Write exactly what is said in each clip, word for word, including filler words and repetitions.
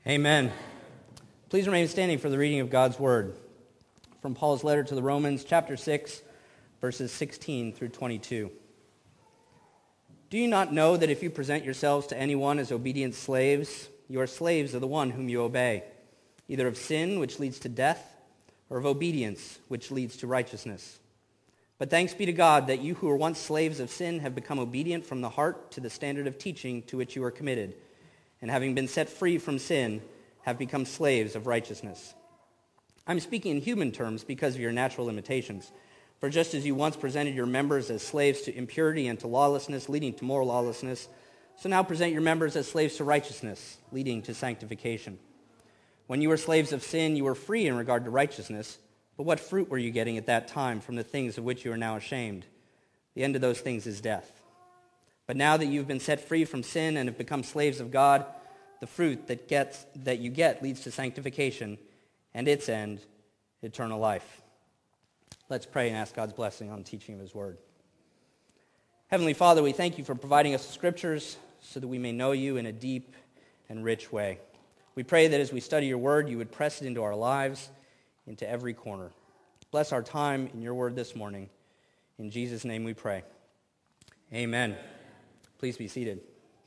Amen. Please remain standing for the reading of God's Word. From Paul's letter to the Romans, chapter six, verses sixteen through twenty-two. Do you not know that if you present yourselves to anyone as obedient slaves, you are slaves of the one whom you obey, either of sin, which leads to death, or of obedience, which leads to righteousness? But thanks be to God that you who were once slaves of sin have become obedient from the heart to the standard of teaching to which you are committed, and having been set free from sin, have become slaves of righteousness. I'm speaking in human terms because of your natural limitations. For just as you once presented your members as slaves to impurity and to lawlessness, leading to more lawlessness, so now present your members as slaves to righteousness, leading to sanctification. When you were slaves of sin, you were free in regard to righteousness, but what fruit were you getting at that time from the things of which you are now ashamed? The end of those things is death. But now that you've been set free from sin and have become slaves of God, the fruit that gets that you get leads to sanctification, and its end, eternal life. Let's pray and ask God's blessing on the teaching of his word. Heavenly Father, we thank you for providing us the scriptures so that we may know you in a deep and rich way. We pray that as we study your word, you would press it into our lives, into every corner. Bless our time in your word this morning. In Jesus' name we pray. Amen. Please be seated.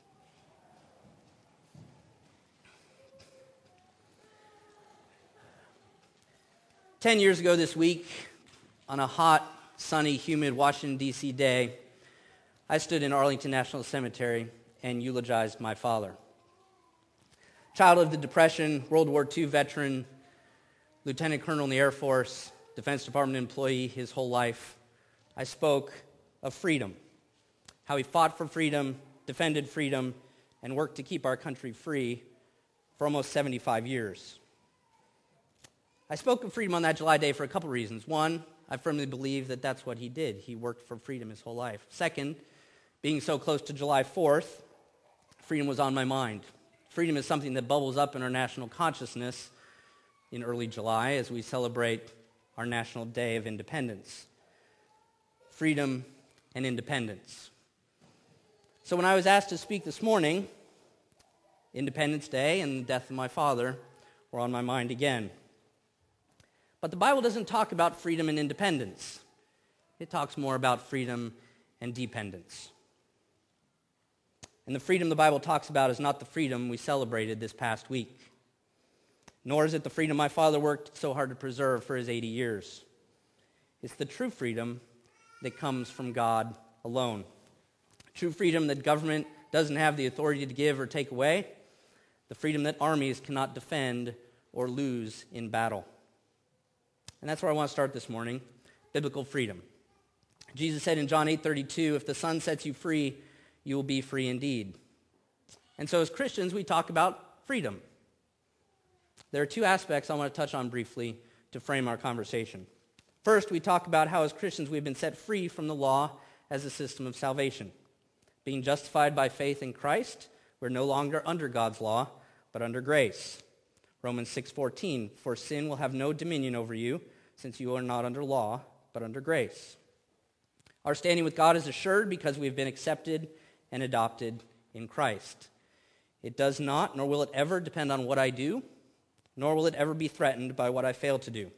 Ten years ago this week, on a hot, sunny, humid Washington, D C day, I stood in Arlington National Cemetery and eulogized my father. Child of the Depression, World War Two veteran, Lieutenant Colonel in the Air Force, Defense Department employee his whole life, I spoke of freedom, how he fought for freedom, defended freedom, and worked to keep our country free for almost seventy-five years. I spoke of freedom on that July day for a couple reasons. One, I firmly believe that that's what he did. He worked for freedom his whole life. Second, being so close to July fourth, freedom was on my mind. Freedom is something that bubbles up in our national consciousness in early July as we celebrate our National Day of Independence. Freedom and independence. So when I was asked to speak this morning, Independence Day and the death of my father were on my mind again. But the Bible doesn't talk about freedom and independence. It talks more about freedom and dependence. And the freedom the Bible talks about is not the freedom we celebrated this past week, nor is it the freedom my father worked so hard to preserve for his eighty years. It's the true freedom that comes from God alone. True freedom that government doesn't have the authority to give or take away. The freedom that armies cannot defend or lose in battle. And that's where I want to start this morning, biblical freedom. Jesus said in John eight thirty-two, if the Son sets you free, you will be free indeed. And so as Christians, we talk about freedom. There are two aspects I want to touch on briefly to frame our conversation. First, we talk about how as Christians we've been set free from the law as a system of salvation. Being justified by faith in Christ, we're no longer under God's law, but under grace. Romans six fourteen, for sin will have no dominion over you, since you are not under law, but under grace. Our standing with God is assured because we have been accepted and adopted in Christ. It does not, nor will it ever depend on what I do, nor will it ever be threatened by what I fail to do.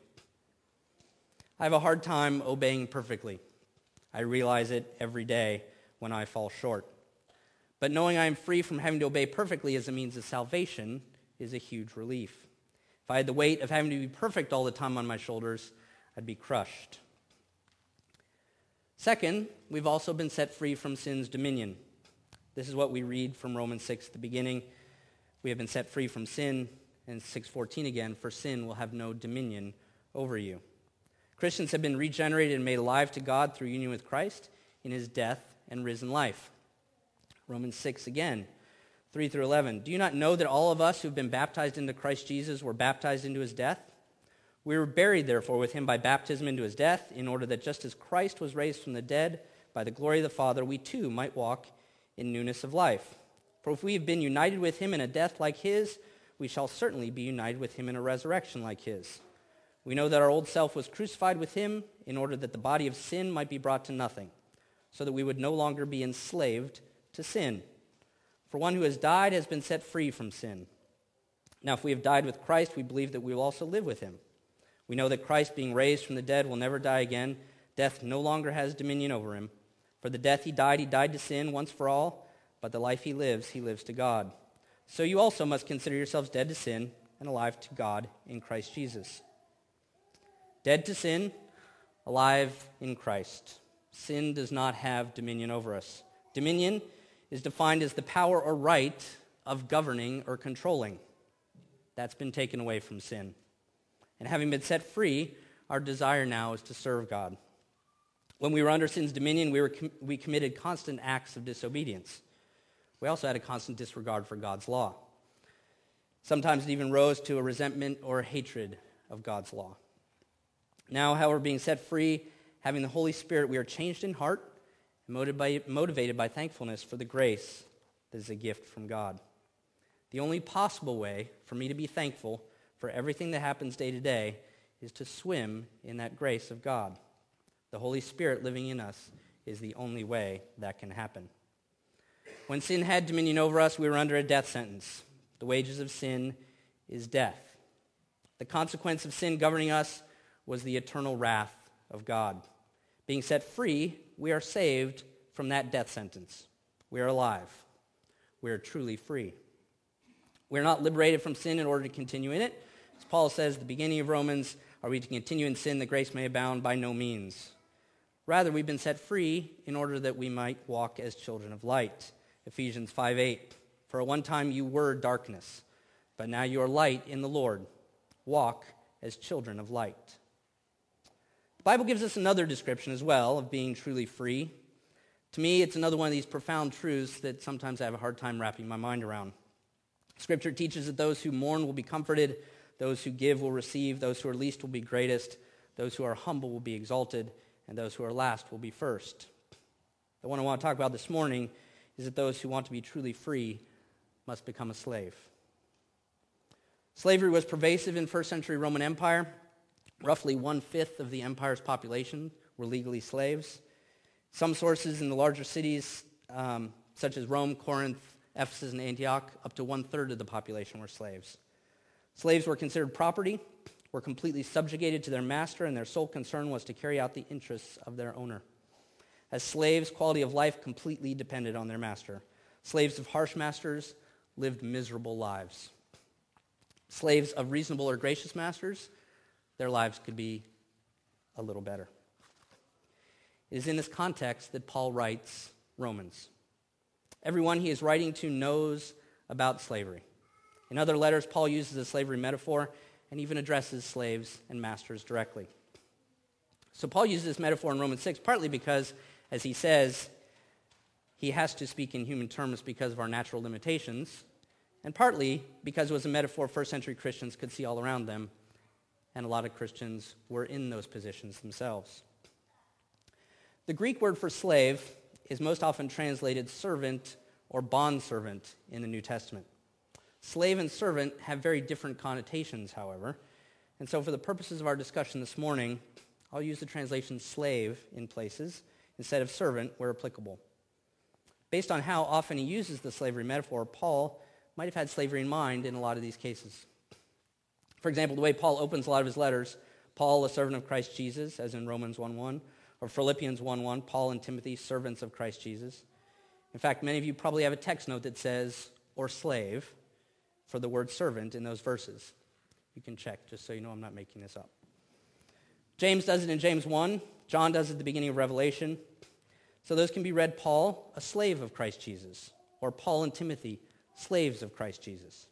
I have a hard time obeying perfectly. I realize it every day when I fall short. But knowing I am free from having to obey perfectly as a means of salvation is a huge relief. If I had the weight of having to be perfect all the time on my shoulders, I'd be crushed. Second, we've also been set free from sin's dominion. This is what we read from Romans six at the beginning. We have been set free from sin, and six fourteen again, for sin will have no dominion over you. Christians have been regenerated and made alive to God through union with Christ in his death and risen life. Romans six again, three through eleven. Do you not know that all of us who have been baptized into Christ Jesus were baptized into his death? We were buried, therefore, with him by baptism into his death, in order that just as Christ was raised from the dead by the glory of the Father, we too might walk in newness of life. For if we have been united with him in a death like his, we shall certainly be united with him in a resurrection like his. We know that our old self was crucified with him in order that the body of sin might be brought to nothing, so that we would no longer be enslaved to sin. For one who has died has been set free from sin. Now, if we have died with Christ, we believe that we will also live with him. We know that Christ, being raised from the dead, will never die again. Death no longer has dominion over him. For the death he died, he died to sin once for all, but the life he lives, he lives to God. So you also must consider yourselves dead to sin and alive to God in Christ Jesus. Dead to sin, alive in Christ. Sin does not have dominion over us. Dominion is defined as the power or right of governing or controlling. That's been taken away from sin. And having been set free, our desire now is to serve God. When we were under sin's dominion, we, were com- we committed constant acts of disobedience. We also had a constant disregard for God's law. Sometimes it even rose to a resentment or a hatred of God's law. Now, however, being set free, having the Holy Spirit, we are changed in heart and motivated by, motivated by thankfulness for the grace that is a gift from God. The only possible way for me to be thankful for everything that happens day to day is to swim in that grace of God. The Holy Spirit living in us is the only way that can happen. When sin had dominion over us, we were under a death sentence. The wages of sin is death. The consequence of sin governing us was the eternal wrath of God. Being set free, we are saved from that death sentence. We are alive. We are truly free. We are not liberated from sin in order to continue in it. As Paul says at the beginning of Romans, are we to continue in sin that grace may abound? By no means. Rather, we've been set free in order that we might walk as children of light. Ephesians five eight. For at one time you were darkness, but now you are light in the Lord. Walk as children of light. The Bible gives us another description as well of being truly free. To me, it's another one of these profound truths that sometimes I have a hard time wrapping my mind around. Scripture teaches that those who mourn will be comforted, those who give will receive, those who are least will be greatest, those who are humble will be exalted, and those who are last will be first. The one I want to talk about this morning is that those who want to be truly free must become a slave. Slavery was pervasive in first century Roman Empire. Roughly one-fifth of the empire's population were legally slaves. Some sources in the larger cities, um, such as Rome, Corinth, Ephesus, and Antioch, up to one-third of the population were slaves. Slaves were considered property, were completely subjugated to their master, and their sole concern was to carry out the interests of their owner. As slaves, quality of life completely depended on their master. Slaves of harsh masters lived miserable lives. Slaves of reasonable or gracious masters, their lives could be a little better. It is in this context that Paul writes Romans. Everyone he is writing to knows about slavery. In other letters, Paul uses a slavery metaphor and even addresses slaves and masters directly. So Paul uses this metaphor in Romans six partly because, as he says, he has to speak in human terms because of our natural limitations, and partly because it was a metaphor first century Christians could see all around them, and a lot of Christians were in those positions themselves. The Greek word for slave is most often translated servant or bondservant in the New Testament. Slave and servant have very different connotations, however, and so for the purposes of our discussion this morning, I'll use the translation slave in places instead of servant where applicable. Based on how often he uses the slavery metaphor, Paul might have had slavery in mind in a lot of these cases. For example, the way Paul opens a lot of his letters, Paul, a servant of Christ Jesus, as in Romans one one, or Philippians one one, Paul and Timothy, servants of Christ Jesus. In fact, many of you probably have a text note that says, or slave, for the word servant in those verses. You can check, just so you know I'm not making this up. James does it in James one. John does it at the beginning of Revelation. So those can be read Paul, a slave of Christ Jesus, or Paul and Timothy, slaves of Christ Jesus.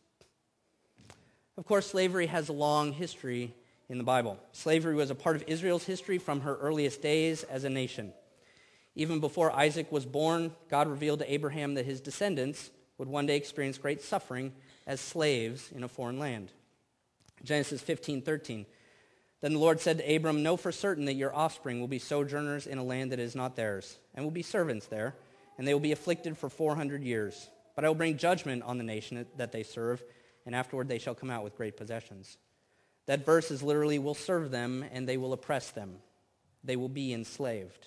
Of course, slavery has a long history in the Bible. Slavery was a part of Israel's history from her earliest days as a nation. Even before Isaac was born, God revealed to Abraham that his descendants would one day experience great suffering as slaves in a foreign land. Genesis fifteen thirteen. Then the Lord said to Abram, know for certain that your offspring will be sojourners in a land that is not theirs, and will be servants there, and they will be afflicted for four hundred years. But I will bring judgment on the nation that they serve, and afterward they shall come out with great possessions. That verse is literally, will serve them, and they will oppress them. They will be enslaved.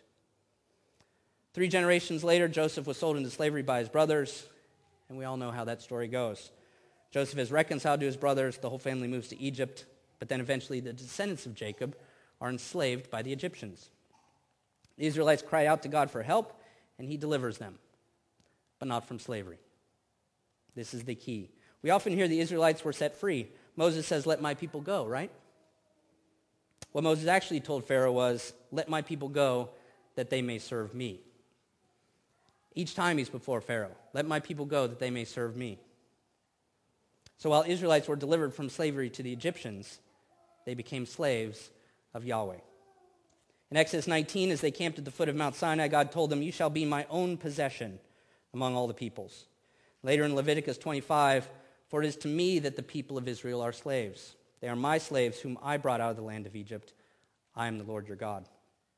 Three generations later, Joseph was sold into slavery by his brothers, and we all know how that story goes. Joseph is reconciled to his brothers. The whole family moves to Egypt. But then eventually the descendants of Jacob are enslaved by the Egyptians. The Israelites cry out to God for help, and he delivers them, but not from slavery. This is the key. We often hear the Israelites were set free. Moses says, let my people go, right? What Moses actually told Pharaoh was, let my people go that they may serve me. Each time he's before Pharaoh, let my people go that they may serve me. So while Israelites were delivered from slavery to the Egyptians, they became slaves of Yahweh. In Exodus nineteen, as they camped at the foot of Mount Sinai, God told them, you shall be my own possession among all the peoples. Later in Leviticus twenty-five, for it is to me that the people of Israel are slaves. They are my slaves whom I brought out of the land of Egypt. I am the Lord your God.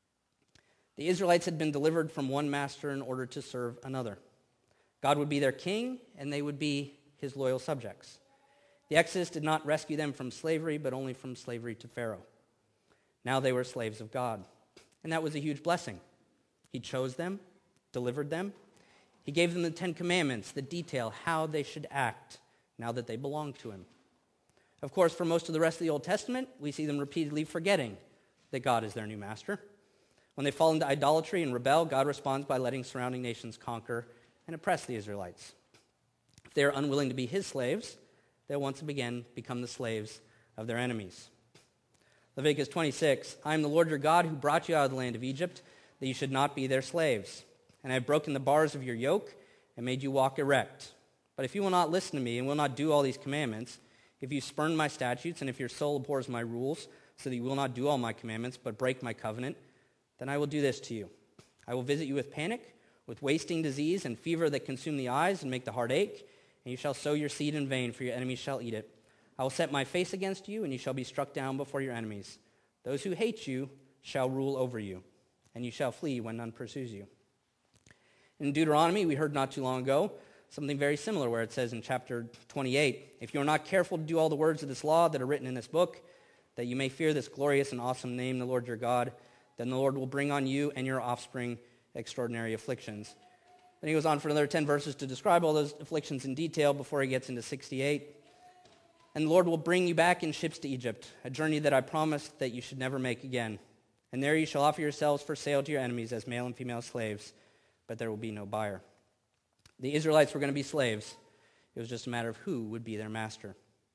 The Israelites had been delivered from one master in order to serve another. God would be their king, and they would be his loyal subjects. The Exodus did not rescue them from slavery, but only from slavery to Pharaoh. Now they were slaves of God, and that was a huge blessing. He chose them, delivered them. He gave them the Ten Commandments that detail how they should act now that they belong to him. Of course, for most of the rest of the Old Testament, we see them repeatedly forgetting that God is their new master. When they fall into idolatry and rebel, God responds by letting surrounding nations conquer and oppress the Israelites. If they are unwilling to be his slaves, they'll once again become the slaves of their enemies. Leviticus twenty-six, I am the Lord your God who brought you out of the land of Egypt, that you should not be their slaves. And I have broken the bars of your yoke and made you walk erect. But if you will not listen to me and will not do all these commandments, if you spurn my statutes, and if your soul abhors my rules, so that you will not do all my commandments, but break my covenant, then I will do this to you. I will visit you with panic, with wasting disease and fever that consume the eyes and make the heart ache, and you shall sow your seed in vain, for your enemies shall eat it. I will set my face against you, and you shall be struck down before your enemies. Those who hate you shall rule over you, and you shall flee when none pursues you. In Deuteronomy, we heard not too long ago something very similar, where it says in chapter twenty-eight, if you are not careful to do all the words of this law that are written in this book, that you may fear this glorious and awesome name, the Lord your God, then the Lord will bring on you and your offspring extraordinary afflictions. Then he goes on for another ten verses to describe all those afflictions in detail before he gets into sixty-eight. And the Lord will bring you back in ships to Egypt, a journey that I promised that you should never make again. And there you shall offer yourselves for sale to your enemies as male and female slaves, but there will be no buyer. The Israelites were going to be slaves. It was just a matter of who would be their master.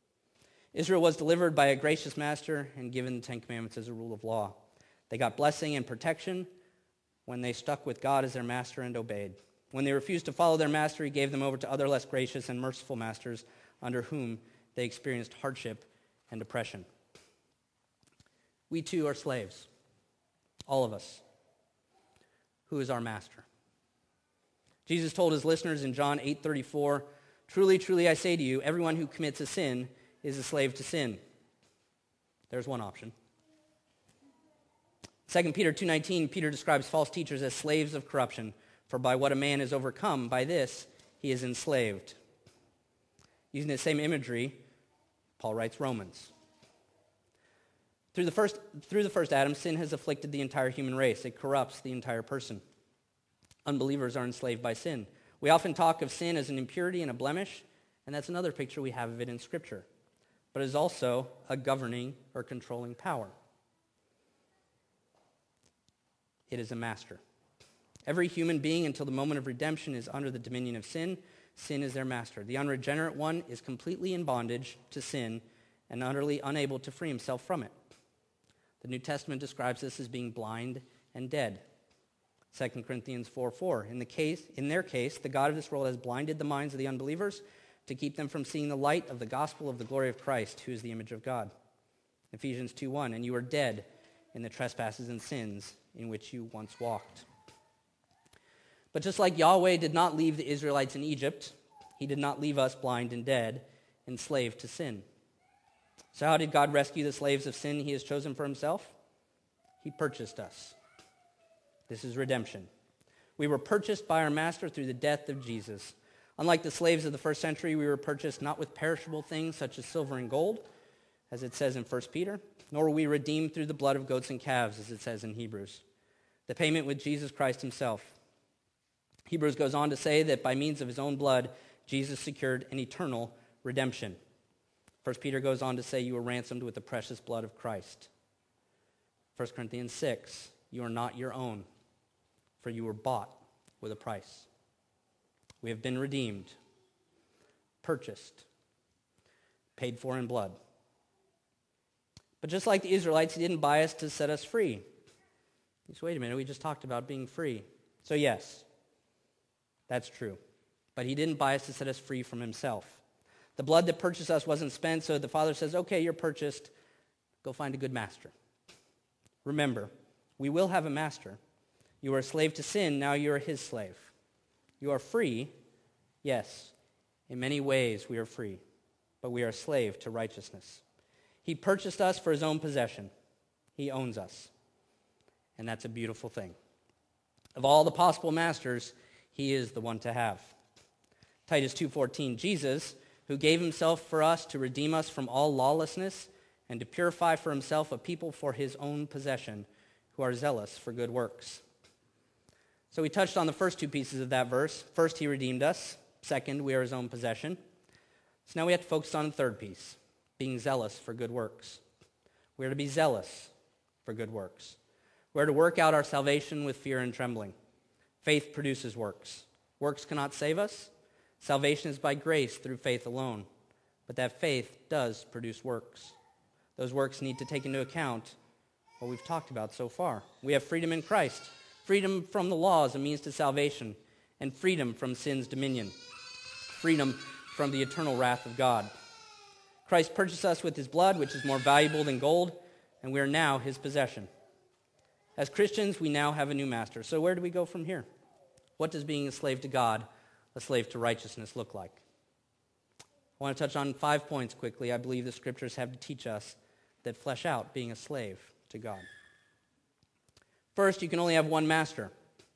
Israel was delivered by a gracious master and given the Ten Commandments as a rule of law. They got blessing and protection when they stuck with God as their master and obeyed. When they refused to follow their master, he gave them over to other less gracious and merciful masters under whom they experienced hardship and oppression. We too are slaves, all of us. Who is our master? Jesus told his listeners in John eight thirty-four, truly, truly, I say to you, everyone who commits a sin is a slave to sin. There's one option. Second Peter two nineteen, Peter describes false teachers as slaves of corruption, for by what a man is overcome, by this he is enslaved. Using the same imagery, Paul writes Romans. Through the first, through the first Adam, sin has afflicted the entire human race. It corrupts the entire person. Unbelievers are enslaved by sin. We often talk of sin as an impurity and a blemish, and that's another picture we have of it in Scripture. But it is also a governing or controlling power. It is a master. Every human being until the moment of redemption is under the dominion of sin. Sin is their master. The unregenerate one is completely in bondage to sin and utterly unable to free himself from it. The New Testament describes this as being blind and dead. Second Corinthians four four, in the case, in their case, the God of this world has blinded the minds of the unbelievers to keep them from seeing the light of the gospel of the glory of Christ, who is the image of God. Ephesians two one, and you are dead in the trespasses and sins in which you once walked. But just like Yahweh did not leave the Israelites in Egypt, he did not leave us blind and dead, enslaved to sin. So how did God rescue the slaves of sin he has chosen for himself? He purchased us. This is redemption. We were purchased by our master through the death of Jesus. Unlike the slaves of the first century, we were purchased not with perishable things such as silver and gold, as it says in First Peter, nor were we redeemed through the blood of goats and calves, as it says in Hebrews. The payment with Jesus Christ himself. Hebrews goes on to say that by means of his own blood, Jesus secured an eternal redemption. First Peter goes on to say you were ransomed with the precious blood of Christ. First Corinthians six, you are not your own, for you were bought with a price. We have been redeemed, purchased, paid for in blood. But just like the Israelites, he didn't buy us to set us free. Just wait a minute, we just talked about being free. So yes, that's true. But he didn't buy us to set us free from himself. The blood that purchased us wasn't spent, so the Father says, okay, you're purchased. Go find a good master. Remember, we will have a master. You are a slave to sin, now you are his slave. You are free, yes. In many ways we are free, but we are a slave to righteousness. He purchased us for his own possession. He owns us. And that's a beautiful thing. Of all the possible masters, he is the one to have. Titus two fourteen, Jesus, who gave himself for us to redeem us from all lawlessness and to purify for himself a people for his own possession, who are zealous for good works. So we touched on the first two pieces of that verse. First, he redeemed us. Second, we are his own possession. So now we have to focus on the third piece, being zealous for good works. We are to be zealous for good works. We are to work out our salvation with fear and trembling. Faith produces works. Works cannot save us. Salvation is by grace through faith alone. But that faith does produce works. Those works need to take into account what we've talked about so far. We have freedom in Christ. Freedom from the law as a means to salvation. And freedom from sin's dominion. Freedom from the eternal wrath of God. Christ purchased us with his blood, which is more valuable than gold, and we are now his possession. As Christians, we now have a new master. So where do we go from here? What does being a slave to God, a slave to righteousness, look like? I want to touch on five points quickly I believe the scriptures have to teach us that flesh out being a slave to God. First, you can only have one master.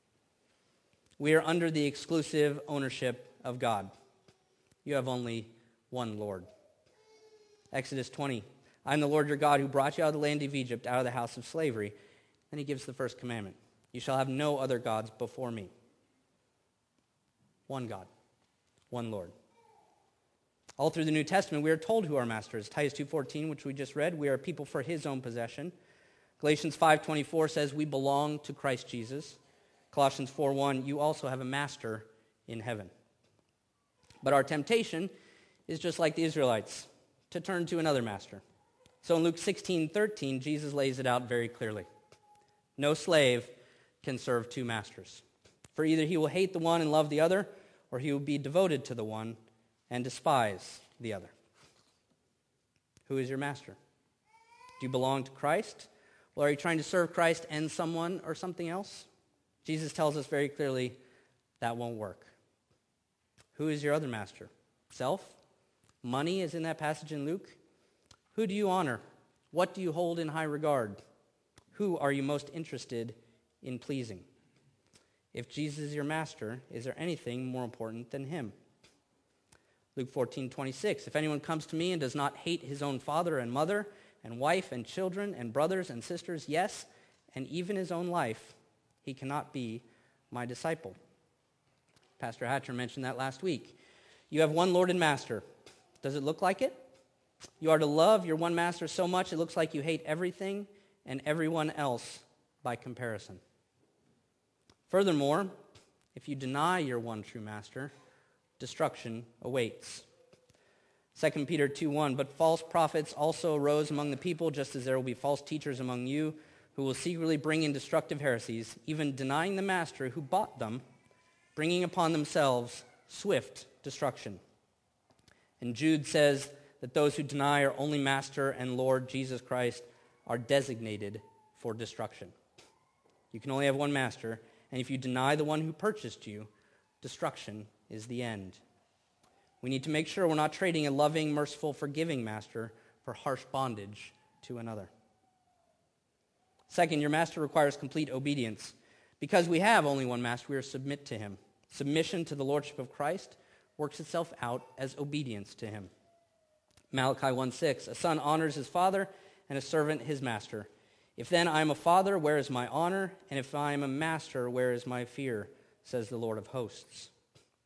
We are under the exclusive ownership of God. You have only one Lord. Exodus twenty, I am the Lord your God who brought you out of the land of Egypt, out of the house of slavery. Then he gives the first commandment. You shall have no other gods before me. One God, one Lord. All through the New Testament, we are told who our master is. Titus two fourteen, which we just read, we are a people for his own possession. Galatians five twenty-four says we belong to Christ Jesus. Colossians four one, you also have a master in heaven. But our temptation is just like the Israelites, to turn to another master. So in Luke sixteen thirteen, Jesus lays it out very clearly. No slave can serve two masters. For either he will hate the one and love the other, or he will be devoted to the one and despise the other. Who is your master? Do you belong to Christ? Or are you trying to serve Christ and someone or something else? Jesus tells us very clearly that won't work. Who is your other master? Self? Money is in that passage in Luke. Who do you honor? What do you hold in high regard? Who are you most interested in pleasing? If Jesus is your master, is there anything more important than him? Luke fourteen twenty-six, if anyone comes to me and does not hate his own father and mother and wife and children and brothers and sisters, yes, and even his own life, he cannot be my disciple. Pastor Hatcher mentioned that last week. You have one Lord and Master. Does it look like it? You are to love your one master so much it looks like you hate everything and everyone else by comparison. Furthermore, if you deny your one true master, destruction awaits. Second Peter two one, but false prophets also arose among the people, just as there will be false teachers among you who will secretly bring in destructive heresies, even denying the master who bought them, bringing upon themselves swift destruction. And Jude says that those who deny our only master and Lord Jesus Christ are designated for destruction. You can only have one master, and if you deny the one who purchased you, destruction is the end. We need to make sure we're not trading a loving, merciful, forgiving master for harsh bondage to another. Second, your master requires complete obedience. Because we have only one master, we are to submit to him. Submission to the lordship of Christ works itself out as obedience to him. Malachi one six, a son honors his father and a servant his master. If then I am a father, where is my honor? And if I am a master, where is my fear? Says the Lord of hosts.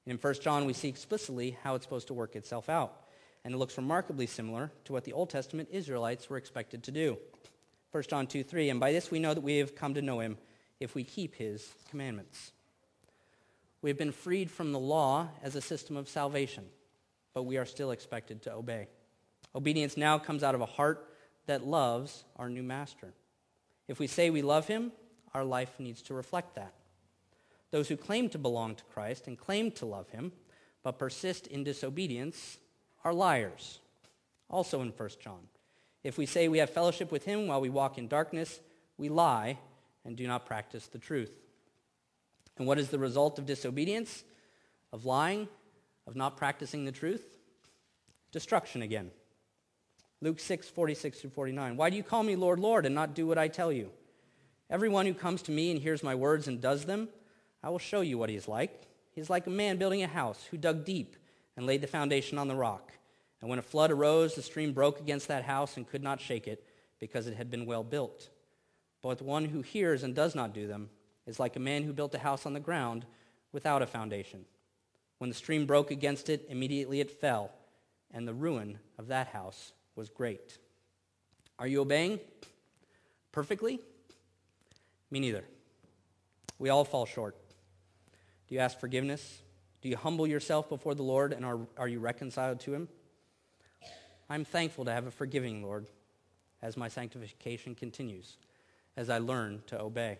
And in First John, we see explicitly how it's supposed to work itself out. And it looks remarkably similar to what the Old Testament Israelites were expected to do. First John two three, and by this we know that we have come to know him if we keep his commandments. We have been freed from the law as a system of salvation, but we are still expected to obey. Obedience now comes out of a heart that loves our new master. If we say we love him, our life needs to reflect that. Those who claim to belong to Christ and claim to love him, but persist in disobedience, are liars. Also in First John, if we say we have fellowship with him while we walk in darkness, we lie and do not practice the truth. And what is the result of disobedience, of lying, of not practicing the truth? Destruction again. Luke six, forty-six through forty-nine. Why do you call me Lord, Lord, and not do what I tell you? Everyone who comes to me and hears my words and does them, I will show you what he is like. He is like a man building a house who dug deep and laid the foundation on the rock. And when a flood arose, the stream broke against that house and could not shake it, because it had been well built. But the one who hears and does not do them is like a man who built a house on the ground without a foundation. When the stream broke against it, immediately it fell, and the ruin of that house was great. Are you obeying perfectly? Me neither. We all fall short. Do you ask forgiveness? Do you humble yourself before the Lord, and are, are you reconciled to him? I'm thankful to have a forgiving Lord as my sanctification continues, as I learn to obey.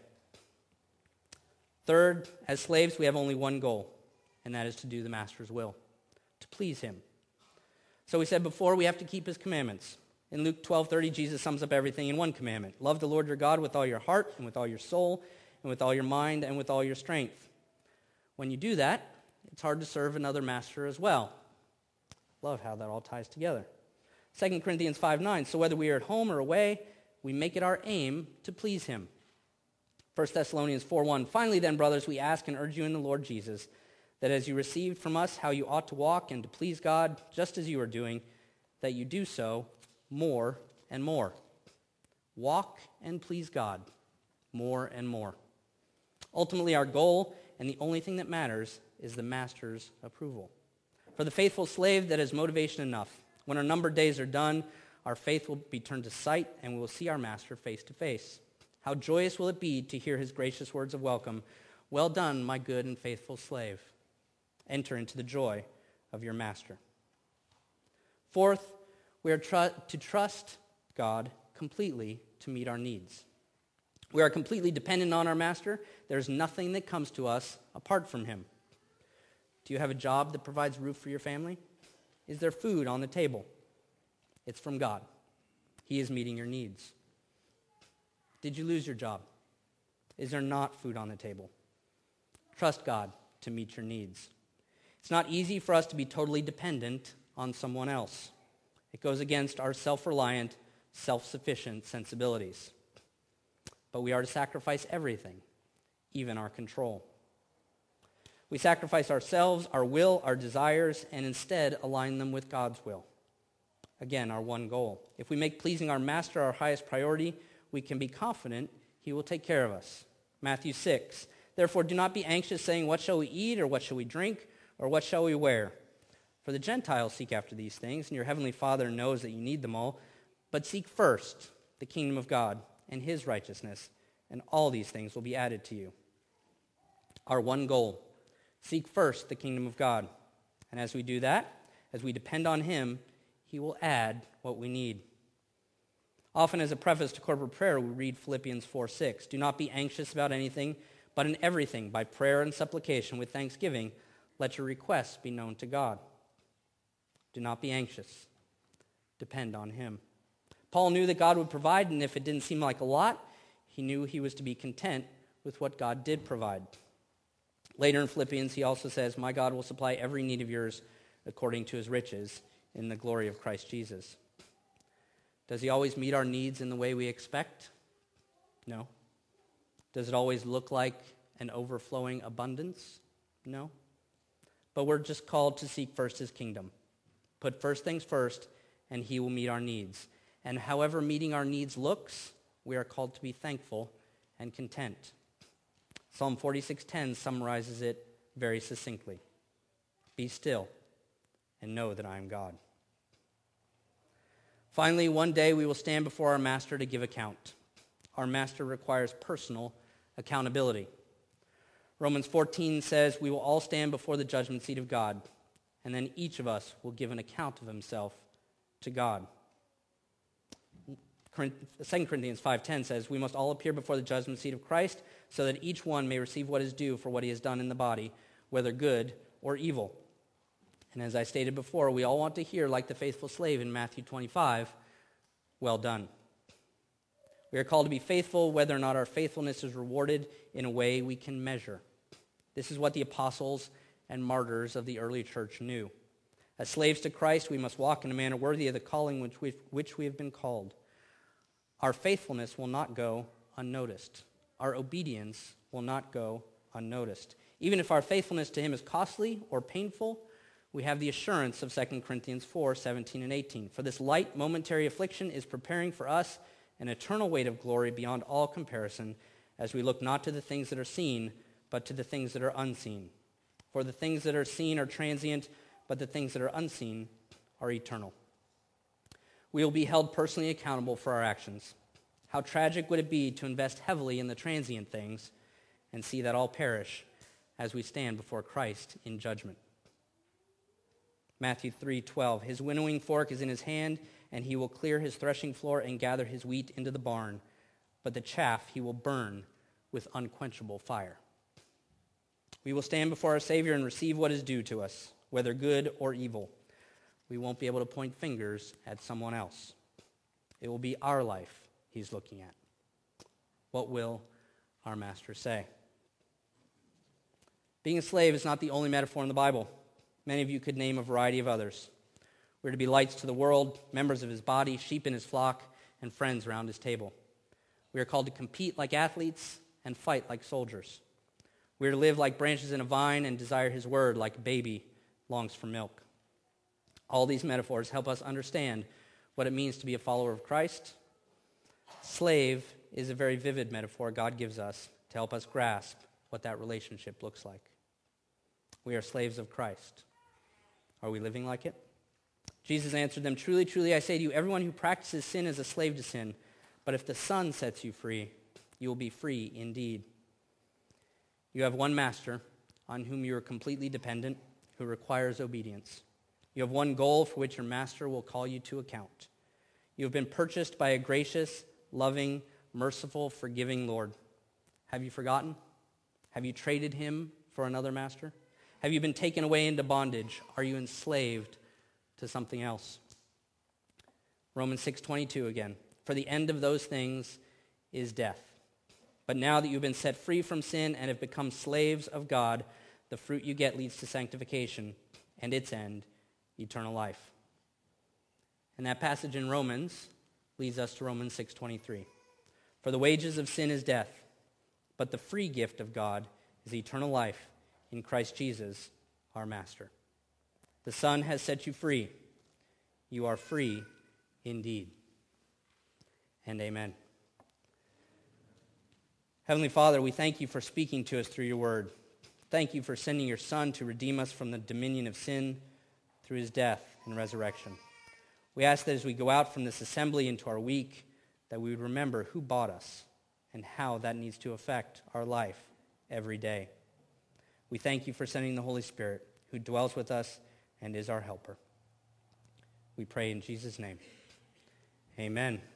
Third, as slaves, we have only one goal, and that is to do the master's will, to please him. So we said before, we have to keep his commandments. In Luke twelve thirty, Jesus sums up everything in one commandment. Love the Lord your God with all your heart, and with all your soul, and with all your mind, and with all your strength. When you do that, it's hard to serve another master as well. Love how that all ties together. Second Corinthians five nine, so whether we are at home or away, we make it our aim to please him. First Thessalonians four one, finally then, brothers, we ask and urge you in the Lord Jesus, that as you received from us how you ought to walk and to please God, just as you are doing, that you do so more and more. Walk and please God more and more. Ultimately, our goal, and the only thing that matters, is the master's approval. For the faithful slave, that is motivation enough. When our numbered days are done, our faith will be turned to sight, and we will see our master face to face. How joyous will it be to hear his gracious words of welcome. Well done, my good and faithful slave. Enter into the joy of your master. Fourth, we are tr- to trust God completely to meet our needs. We are completely dependent on our master. There's nothing that comes to us apart from him. Do you have a job that provides roof for your family? Is there food on the table? It's from God. He is meeting your needs. Did you lose your job? Is there not food on the table? Trust God to meet your needs. It's not easy for us to be totally dependent on someone else. It goes against our self-reliant, self-sufficient sensibilities. But we are to sacrifice everything, even our control. We sacrifice ourselves, our will, our desires, and instead align them with God's will. Again, our one goal. If we make pleasing our master our highest priority, we can be confident he will take care of us. Matthew six, therefore do not be anxious, saying, what shall we eat, or what shall we drink, or what shall we wear? For the Gentiles seek after these things, and your heavenly Father knows that you need them all. But seek first the kingdom of God and his righteousness, and all these things will be added to you. Our one goal, seek first the kingdom of God. And as we do that, as we depend on him, he will add what we need. Often as a preface to corporate prayer, we read Philippians four six. Do not be anxious about anything, but in everything, by prayer and supplication with thanksgiving, let your requests be known to God. Do not be anxious. Depend on him. Paul knew that God would provide, and if it didn't seem like a lot, he knew he was to be content with what God did provide. Later in Philippians, he also says, my God will supply every need of yours according to his riches in the glory of Christ Jesus. Does he always meet our needs in the way we expect? No. Does it always look like an overflowing abundance? No. But we're just called to seek first his kingdom. Put first things first, and he will meet our needs. And however meeting our needs looks, we are called to be thankful and content. Psalm forty-six ten summarizes it very succinctly. Be still and know that I am God. Finally, one day we will stand before our master to give account. Our master requires personal accountability. Romans fourteen says we will all stand before the judgment seat of God, and then each of us will give an account of himself to God. Second Corinthians five ten says we must all appear before the judgment seat of Christ so that each one may receive what is due for what he has done in the body, whether good or evil. And as I stated before, we all want to hear, like the faithful slave in Matthew twenty-five, well done. We are called to be faithful whether or not our faithfulness is rewarded in a way we can measure. This is what the apostles and martyrs of the early church knew. As slaves to Christ, we must walk in a manner worthy of the calling which we which we have been called. Our faithfulness will not go unnoticed. Our obedience will not go unnoticed. Even if our faithfulness to him is costly or painful, we have the assurance of Second Corinthians four seventeen and eighteen. For this light momentary affliction is preparing for us an eternal weight of glory beyond all comparison, as we look not to the things that are seen, but to the things that are unseen. For the things that are seen are transient, but the things that are unseen are eternal. We will be held personally accountable for our actions. How tragic would it be to invest heavily in the transient things and see that all perish as we stand before Christ in judgment? Matthew three twelve, his winnowing fork is in his hand, and he will clear his threshing floor and gather his wheat into the barn, but the chaff he will burn with unquenchable fire. We will stand before our Savior and receive what is due to us, whether good or evil. We won't be able to point fingers at someone else. It will be our life he's looking at. What will our master say? Being a slave is not the only metaphor in the Bible. Many of you could name a variety of others. We're to be lights to the world, members of his body, sheep in his flock, and friends around his table. We are called to compete like athletes and fight like soldiers. We are to live like branches in a vine and desire his word like a baby longs for milk. All these metaphors help us understand what it means to be a follower of Christ. Slave is a very vivid metaphor God gives us to help us grasp what that relationship looks like. We are slaves of Christ. Are we living like it? Jesus answered them, "Truly, truly, I say to you, everyone who practices sin is a slave to sin. But if the Son sets you free, you will be free indeed. You have one master on whom you are completely dependent, who requires obedience. You have one goal for which your master will call you to account. You have been purchased by a gracious, loving, merciful, forgiving Lord. Have you forgotten? Have you traded him for another master? Have you been taken away into bondage? Are you enslaved to something else?" Romans six twenty-two again. "For the end of those things is death. But now that you've been set free from sin and have become slaves of God, the fruit you get leads to sanctification, and its end, eternal life." And that passage in Romans leads us to Romans six twenty-three. "For the wages of sin is death, but the free gift of God is eternal life in Christ Jesus, our Master. The Son has set you free. You are free indeed." And amen. Heavenly Father, we thank you for speaking to us through your word. Thank you for sending your Son to redeem us from the dominion of sin through his death and resurrection. We ask that as we go out from this assembly into our week, that we would remember who bought us and how that needs to affect our life every day. We thank you for sending the Holy Spirit, who dwells with us and is our helper. We pray in Jesus' name. Amen.